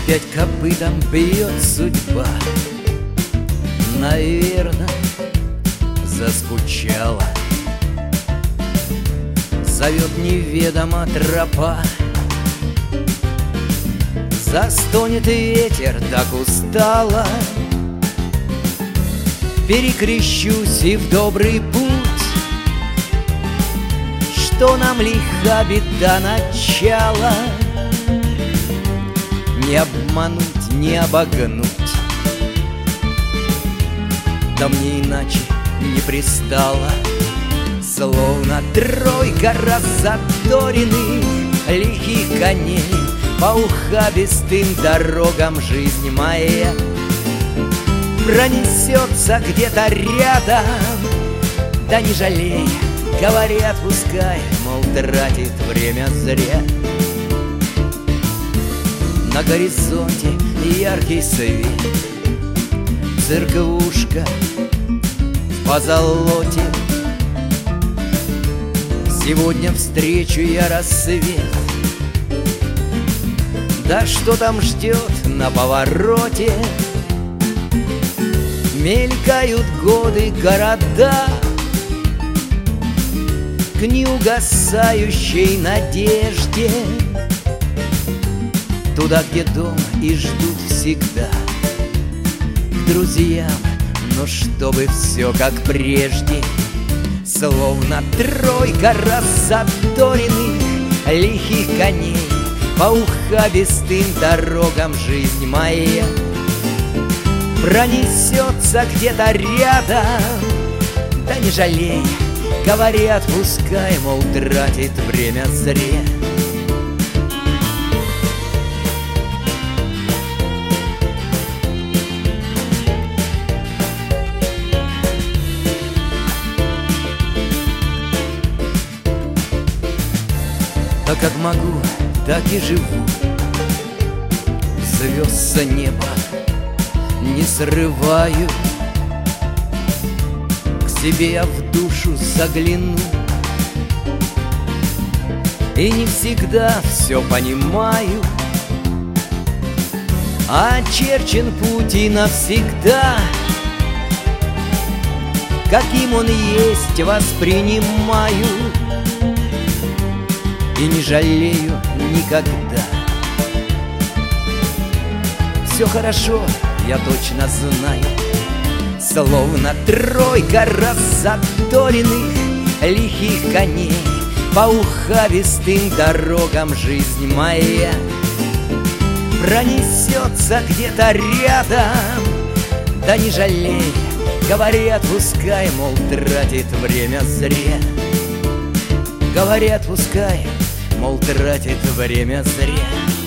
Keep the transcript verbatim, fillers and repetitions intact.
Опять копытом бьет судьба, наверно, заскучала. Зовет неведомо тропа, застонет ветер так устало. Перекрещусь и в добрый путь, что нам лиха беда начала. Не обмануть, не обогнуть, да мне иначе не пристало. Словно тройка раззадоренных лихих коней по ухабистым дорогам жизнь моя пронесется где-то рядом. Да не жалей, говорят, пускай, мол, тратит время зря. На горизонте яркий свет, церквушка в позолоте. Сегодня встречу я рассвет, да что там ждет на повороте? Мелькают годы, города к неугасающей надежде, туда, где дом и ждут всегда, к друзьям, но чтобы все как прежде. Словно тройка раззадоренных лихих коней по ухабистым дорогам жизнь моя пронесется где-то рядом. Да не жалей, говорят, пускай, мол, тратит время зря. А как могу, так и живу, звезд с неба не срываю. К себе я в душу загляну и не всегда все понимаю. Очерчен путь и навсегда, каким он есть, воспринимаю. И не жалею никогда. Все хорошо, я точно знаю. Словно тройка раззадоренных лихих коней по ухабистым дорогам жизнь моя пронесется где-то рядом. Да не жалей, говорят, пускай, мол, тратит время зря. Говорят, пускай, мол, тратит время зря.